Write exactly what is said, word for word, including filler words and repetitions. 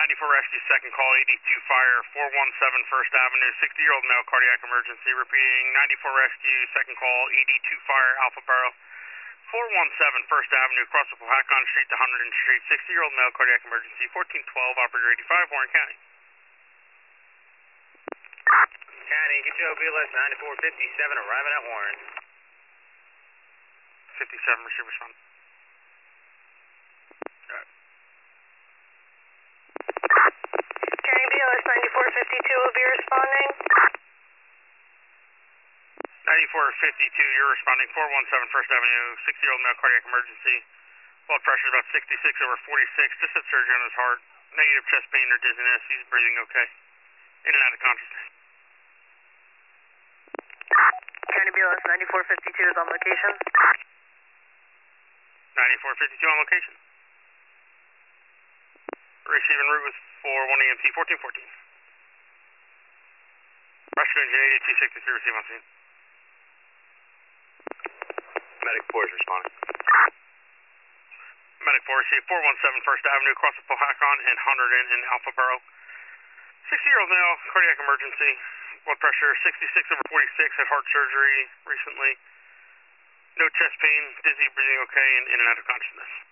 ninety-four Rescue, second call, eighty-two Fire, four one seven First Avenue, sixty-year-old male, cardiac emergency. Repeating, ninety-four Rescue, second call, eighty-two Fire, Alpha Barrow, four one seven First Avenue, across the Powhatan Street to one hundredth Street, sixty-year-old male, cardiac emergency, fourteen twelve, operator eighty-five, Warren County. County, get your O B L S ninety-four fifty-seven, arriving at Warren. fifty-seven, receive response. County B L S ninety-four fifty-two will be responding. ninety-four fifty-two, you're responding, four one seven First Avenue, sixty-year-old male, cardiac emergency. Blood pressure is about sixty-six over forty-six, just had surgery on his heart. Negative chest pain or dizziness, he's breathing okay. In and out of consciousness. County B L S ninety-four fifty-two is on location. ninety-four fifty-two on location. Receiving route with four one E M T, fourteen fourteen. Russian engine eighty-two sixty-three, receive on scene. Medic four is responding. Medic four, receive four one seven First Avenue, across the Powhatan and one hundredth in Alpha Barrow. sixty-year-old male, cardiac emergency. Blood pressure sixty-six over forty-six, had heart surgery recently. No chest pain, dizzy, breathing okay, and in and out of consciousness.